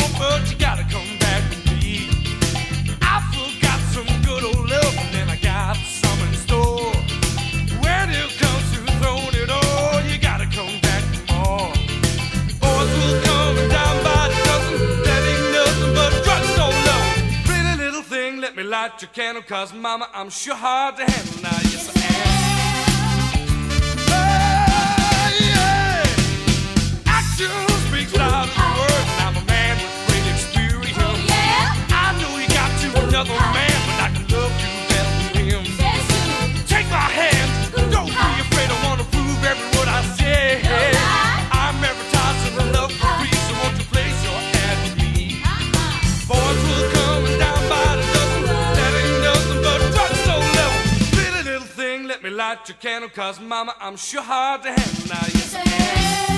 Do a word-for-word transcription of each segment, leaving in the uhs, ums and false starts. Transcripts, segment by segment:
want, but you gotta come back with me. I forgot some good old love, and then I got some in store. When it comes to throwing it all, you gotta come back for more. Boys will come down by the dozen, that ain't nothing but drugstore love. Pretty little thing, let me light your candle, cause mama, I'm sure hard to handle now, yes I am. Another man, but I can love you better than him. Take my hand, don't be afraid, I wanna prove every word I say. I'm advertised to the love for free, so won't you place your ad with me? Boys will come down by the dozen, that ain't nothing but drugstore level. Pretty little thing, let me light your candle, cause mama, I'm sure hard to handle now, yes I am.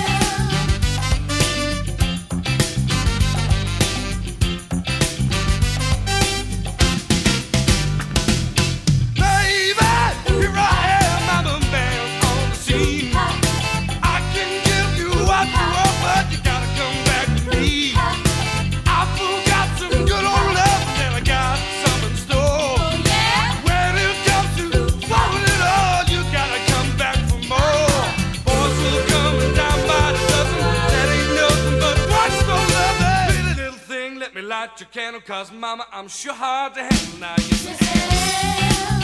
Light your candle, cause mama, I'm sure hard to handle now, yes I am.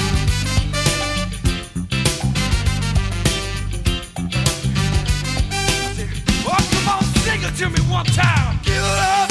Oh, come on, sing it to me one time. Give it up.